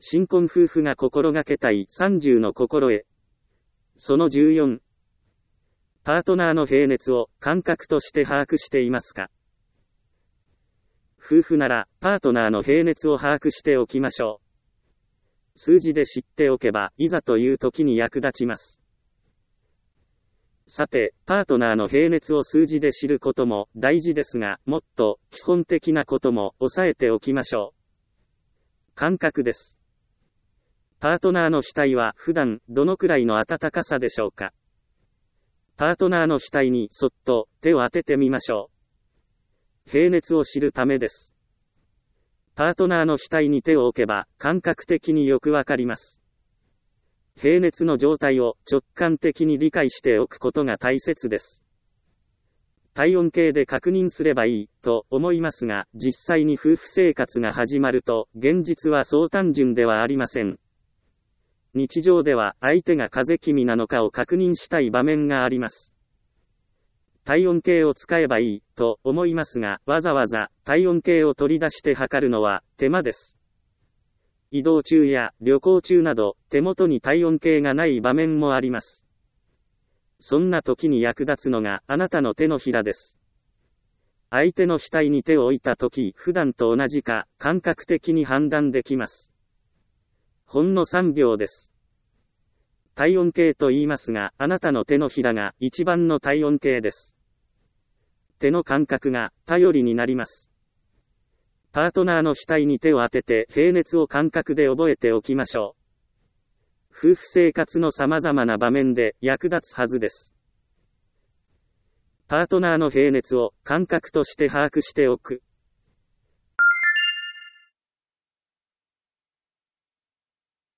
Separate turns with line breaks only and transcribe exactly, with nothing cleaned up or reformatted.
新婚夫婦が心がけたいさんじゅうの心得。そのじゅうよん。パートナーの平熱を感覚として把握していますか？夫婦なら、パートナーの平熱を把握しておきましょう。数字で知っておけば、いざという時に役立ちます。さて、パートナーの平熱を数字で知ることも大事ですが、もっと基本的なことも押さえておきましょう。感覚です。パートナーの額は普段どのくらいの温かさでしょうか？パートナーの額にそっと手を当ててみましょう。平熱を知るためです。パートナーの額に手を置けば感覚的によくわかります。平熱の状態を直感的に理解しておくことが大切です。体温計で確認すればいいと思いますが、実際に夫婦生活が始まると現実はそう単純ではありません。日常では相手が風邪気味なのかを確認したい場面があります。体温計を使えばいいと思いますが、わざわざ体温計を取り出して測るのは手間です。移動中や旅行中など手元に体温計がない場面もあります。そんな時に役立つのがあなたの手のひらです。相手の額に手を置いた時、普段と同じか感覚的に判断できます。ほんのさんびょうです。体温計と言いますが、あなたの手のひらが一番の体温計です。手の感覚が頼りになります。パートナーの額に手を当てて平熱を感覚で覚えておきましょう。夫婦生活の様々な場面で役立つはずです。パートナーの平熱を感覚として把握しておく。